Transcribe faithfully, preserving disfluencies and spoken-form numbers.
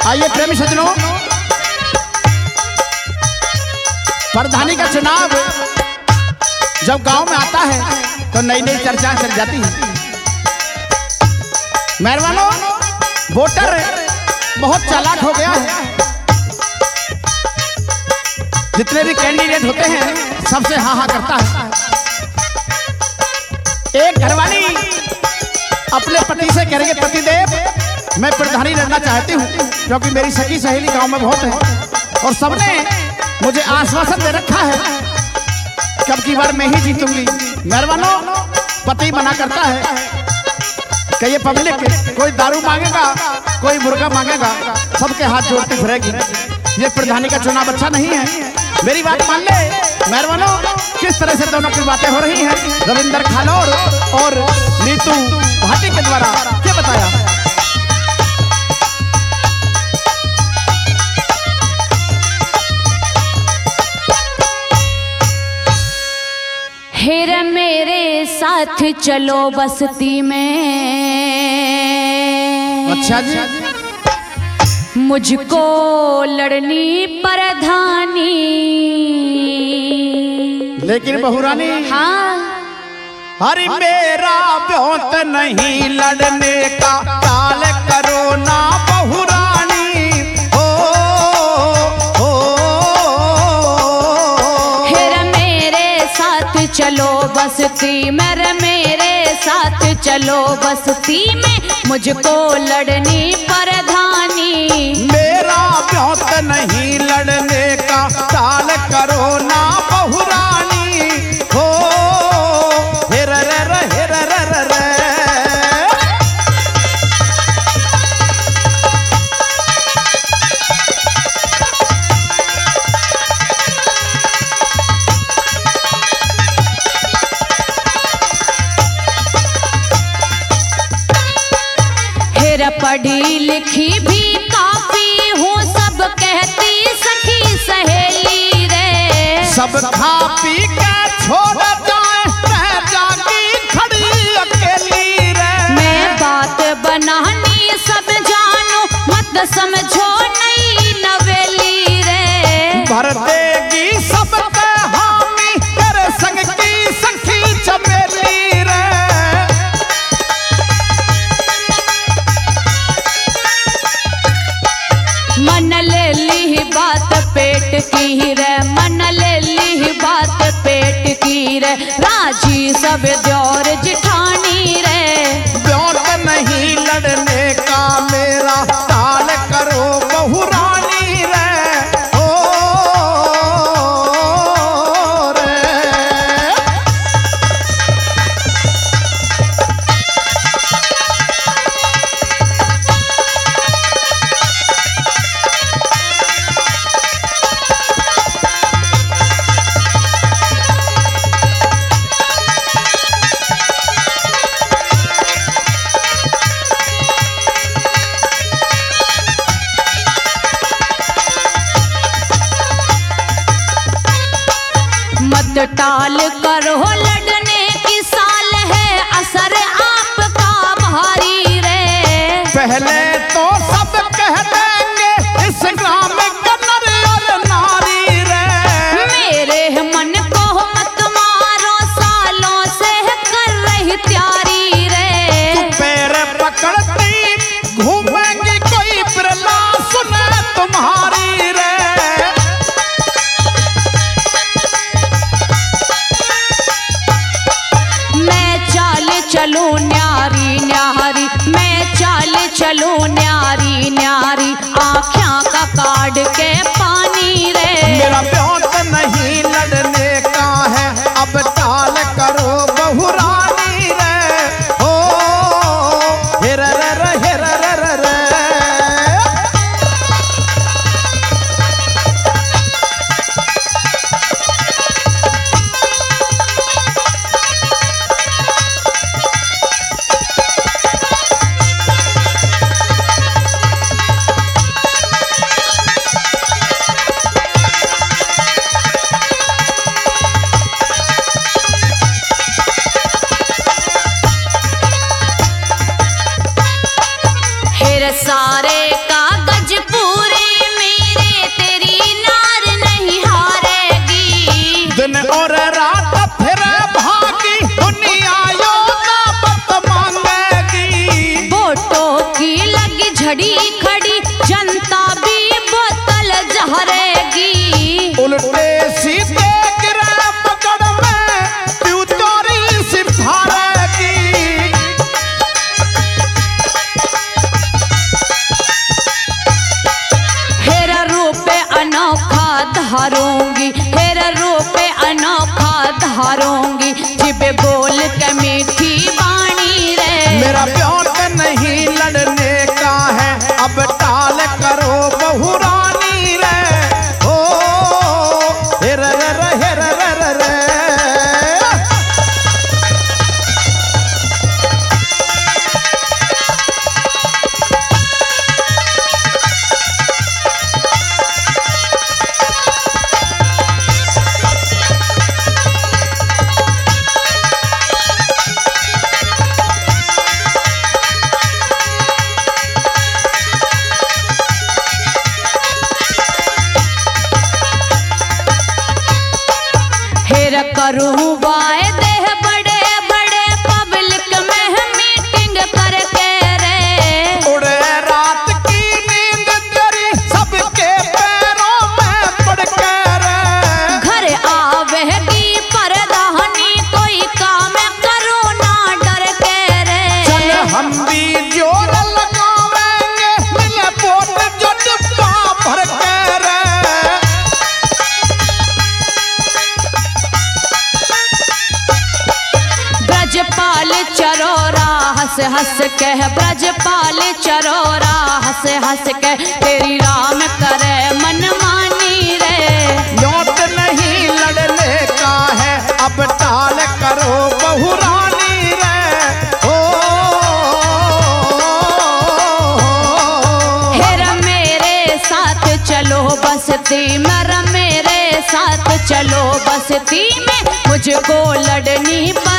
आइए प्रेमी सज्जनों, प्रधानी का चुनाव जब गांव में आता है तो नई नई चर्चाएं चल जाती हैं। मेहरबानों, वोटर बहुत चालाक हो गया है। जितने भी कैंडिडेट होते हैं सबसे हाँ हाँ करता है। एक घरवाली अपने पति से कह रही है, पतिदेव मैं प्रधानी लड़ना चाहती हूँ क्योंकि मेरी सखी सहेली गांव में बहुत है और सबने मुझे आश्वासन दे रखा है कि अब की बार मैं ही जीतूंगी। मेहरबानों, पति मना करता है कि ये पब्लिक कोई दारू मांगेगा, कोई मुर्गा मांगेगा, सबके हाथ जोड़ती फिरेगी। ये प्रधानी का चुनाव अच्छा नहीं है, मेरी बात मान ले। मेहरबानों, किस तरह से दोनों की बातें हो रही हैं रविंदर खानोर और नीतू भाटी के द्वारा, क्या बताया। हेर मेरे साथ चलो बस्ती में, अच्छा जी, मुझको लड़नी प्रधानी। लेकिन बहुरानी, हाँ, अरे मेरा ब्योत नहीं लड़ने का, टाल करो ना बहुरानी। हो हो हेर मेरे साथ चलो बस्ती में, मेरे साथ चलो बस्ती में, मुझको लड़नी प्रधानी। मेरा ब्योत नहीं लड़ने का, टाल करो ना बहुरानी। हो हेर हेर हेर हेर हेर। हेर पढ़ी लिखी भी काफी हूँ, सब कहती सखी सहेली रे। सब खा पी के छोड़ जाए, रह जागी खड़ी अकेली रे। मैं बात बनानी सब जानू, मत समझो नई नवेली रे। भर देगी सबके हामी, तेरे संग की सखी चमेली रे। मन ले ली बात पेट की रे, मन ले ली बात पेट की रे। राजी सब द्योर जिठानी रे। ब्योत नहीं लड़ने का मेरा, टाल करो बहुरानी रे। ओ रे। मत टाल करो लड़ने की साल है, असर आपका भारी रे। पहले तो सब कह देंगे इस ग्राम का नर और नारी रे। मेरे मन को मत मारो, सालों से कर रही तैयारी रे। पैर पकड़ती घूमेंगी, कोई प्रला सुने तुम्हारी रे। मैं चाल चलूं न्यारी न्यारी, मैं चाल चलूं न्यारी न्यारी, आँखों का काट के पानी रे। मेरा ब्योत नहीं लड़ने का है, अब टाल करो बहुरानी रे। हो हेर हेर हेर हेर हेर। डूबाए दे बड़े बड़े पब्लिक में मीटिंग करके रे। उड़े रात की नींद तेरी सबके पैरों में पड़ के रे। घर आवेगी परदानी कोई काम करो ना डर के रे। चल हम भी जोर लगावेंगे मिले पोट जो डिब्बा भर के रे। ब्रजपाल चरोरा हंस हंस कह ब्रजपाल चरोरा हंस हंस कह तेरी राम करे मनमानी रे। लौट नहीं लड़ने का है अब टाल करो बहुरानी रे। ओ हेर मेरे साथ चलो बस्ती में, मेरे साथ चलो बस्ती में, मुझको लड़नी पर